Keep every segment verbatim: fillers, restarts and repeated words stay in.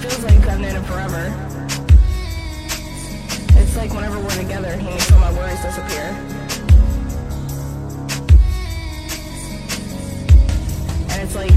feels like I've known him forever. It's like whenever we're together, he makes all my worries disappear. And it's like,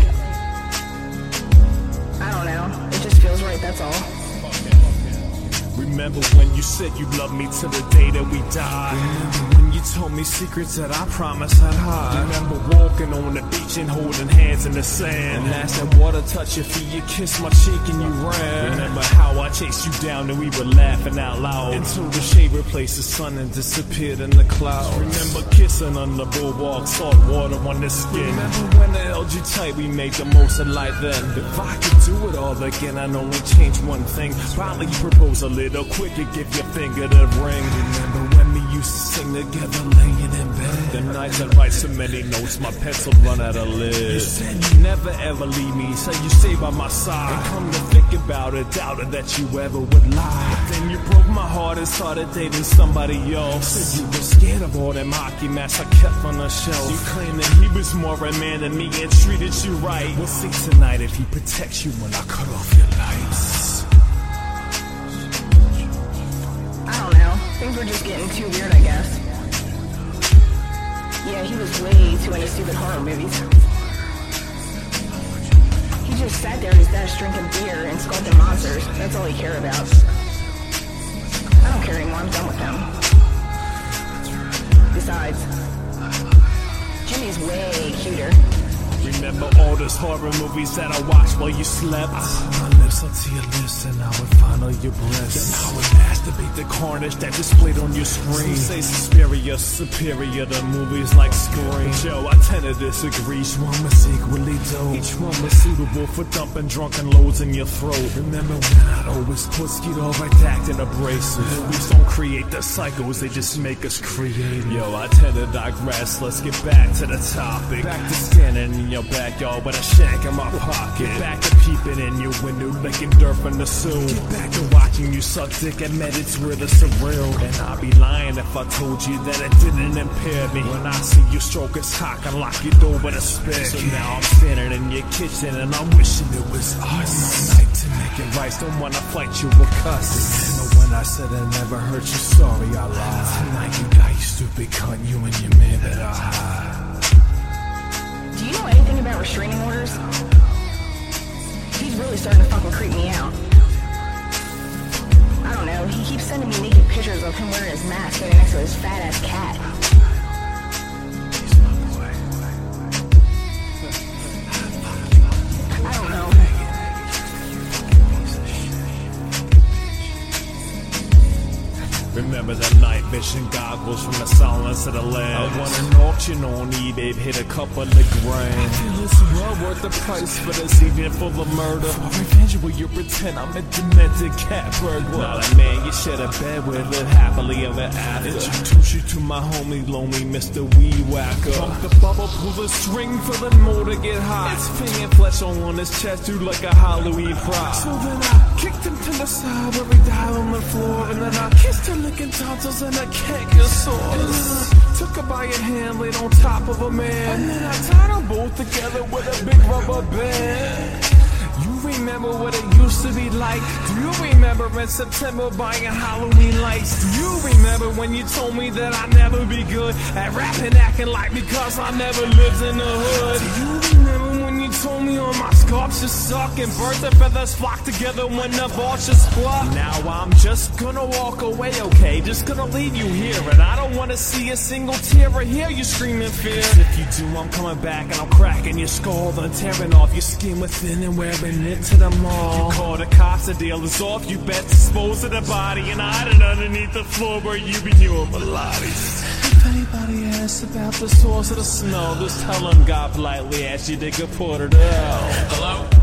I don't know, it just feels right, that's all. Remember when you said you'd love me till the day that we die. Remember when you told me secrets that I promised I'd hide. Remember walking on the beach and holding hands in the sand. And last that water touched your feet, you kissed my cheek and you ran. Remember how I chased you down and we were laughing out loud until the shade replaced the sun and disappeared in the clouds. Remember kissing on the boardwalk, salt water on the skin. Remember when I held you tight, we made the most of life then. If I could do it all again, I'd only change one thing. Probably propose a little quicker, give your finger the ring. Remember when we used to sing together laying in bed? The nights I'd write so many notes, my pencil run out of lead. You said you never ever leave me, said you stay by my side. And come to think about it, doubted that you ever would lie. But then you broke my heart and started dating somebody else. Said you were scared of all them hockey masks I kept on the shelf. You claimed that he was more a man than me and treated you right. We'll see tonight if he protects you when I cut off your lights. Things were just getting too weird, I guess. Yeah, he was way too into stupid horror movies. He just sat there at his desk drinking beer and sculpting monsters. That's all he cared about. I don't care anymore, I'm done with him. Besides, Jimmy's way cuter. Remember all those horror movies that I watched while you slept? I put my lips onto your lips and I would fondle your breasts. Then I would masturbate the carnage that displayed on your screen. Some say superior, superior to movies like Scream. Joe, I tend to disagree. Each one was equally dope. Each one was suitable for dumping drunken loads in your throat. Remember when I'd always put Skeeto right back in abrasive? Movies don't create the cycles, they just make us creative. Yo, I tend to digress. Let's get back to the topic. Back to standing in your backyard with a shank in my pocket. Get back to peeping in your window, licking dirt from the sewer. Get back to watching you suck dick and it's really surreal. And I'd be lying if I told you that it didn't impair me. When I see you stroke his cock, I lock your door with a spit. So now I'm standing in your kitchen and I'm wishing it was us. Night to make it right, don't wanna fight you with cuss. Remember when I said I never hurt you, sorry I lied. Tonight you die, you stupid cunt, you and your man better hide. Do you know anything about restraining orders? He's really starting to fucking creep me out. I don't know, he keeps sending me naked pictures of him wearing his mask sitting next to his fat ass cat. He's my boy. I don't know. Remember that night vision goggles from the silence of the land. I won an auction on eBay, hit a couple of grand. I feel it's well worth the price for this evening full of murder. For revenge, will you pretend I'm a demented cat burglar? Not a man you share a bed with, live happily ever after. Introduce you to my homie, lonely Mister Weed Whacker. Pump the bubble, pull the string for the motor get hot. It's finger flesh on his chest, dude, like a Halloween prop. So then I kicked him to the side where he died on the floor, and then I kissed him licking tonsils and I can't get sores. Took her by your hand, laid on top of a man, and then I tied them both together with a big rubber band. You remember what it used to be like? Do you remember in September buying Halloween lights? Do you remember when you told me that I'd never be good at rapping, acting like because I never lived in the hood? Do you remember when you told me all my sculptures suck and birds and feathers flock together when the vultures pluck? Now I'm just gonna walk away, okay? Just gonna leave you here, and I don't wanna see a single tear or hear you scream in fear. If you do, I'm coming back and I'm cracking your skull, then tearing off your skin within and wearing it to the mall. You call the cops, the deal is off. You bet dispose of the body and hide it underneath the floor where you be doing Pilates. If anybody asks about the source of the smell, just tell them God politely asked you to go put it out. Hello?